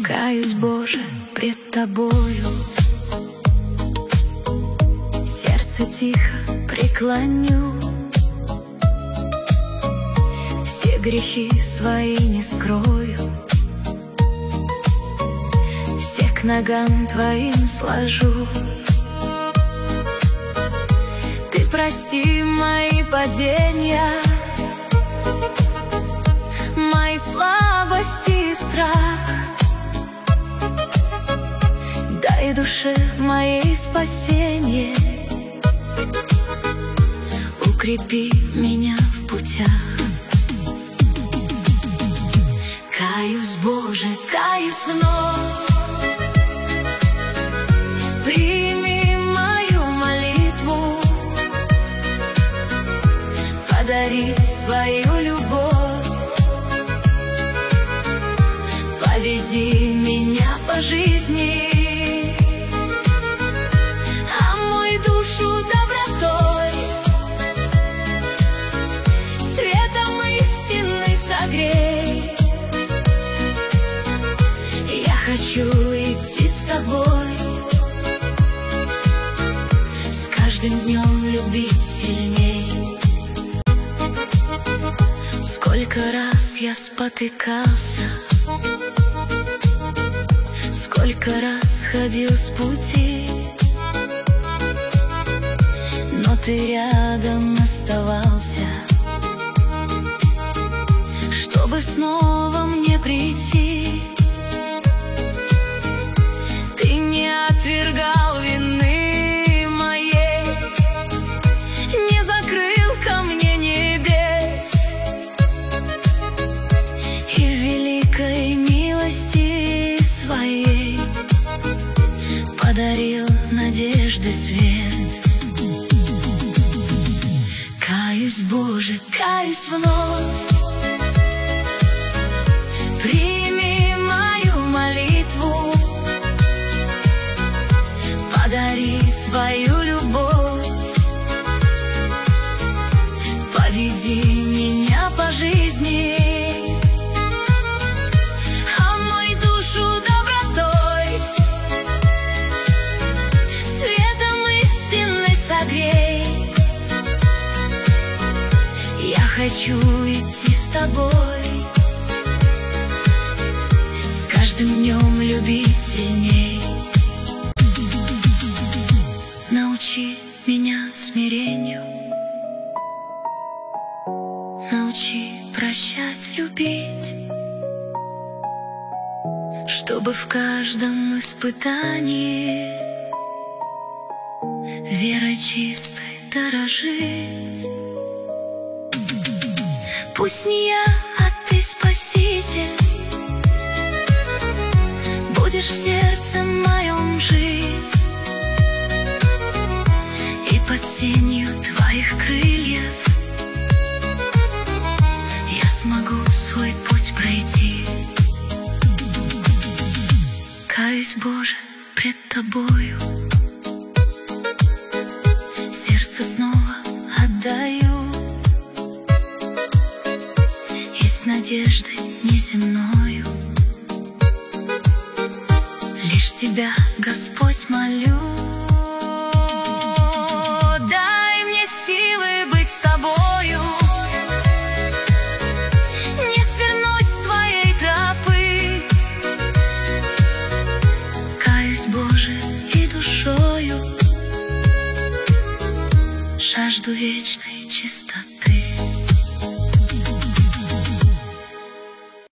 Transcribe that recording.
Каюсь, Боже, пред Тобою, сердце тихо преклоню, все грехи свои не скрою, все к ногам Твоим сложу. Ты прости мои падения, мои слабости и страх. Дай душе моей спасение, укрепи меня в путях. Каюсь, Боже, каюсь вновь, прими мою молитву, подари свою любовь, поведи меня по жизни, душу добротой, светом истины согрей. Я хочу идти с Тобой, с каждым днем любить сильней. Сколько раз я спотыкался, сколько раз ходил с пути, но Ты рядом оставался, чтобы снова мне прийти. Ты не отвергал вины моей, не закрыл ко мне небес, и в великой милости Своей подарил надежды свет. Каюсь, Боже, каюсь вновь, прими мою молитву, подари свою любовь, поведи меня по жизни, омой душу добротой, светом истины согрей. Я хочу идти с Тобой, с каждым днем любить сильней. Научи меня смирению, научи прощать, любить, чтобы в каждом испытании верой чистой дорожить. Пусть не я, а Ты, Спаситель, будешь в сердце моем жить, и под сенью Твоих крыльев я смогу свой путь пройти. Каюсь, Боже, пред Тобою, сердце снова отдаю, с надеждой неземною. Лишь Тебя, Господь, молю, дай мне силы быть с Тобою, не свернуть с Твоей тропы. Каюсь, Боже, и душою, жажду вечной чистоты.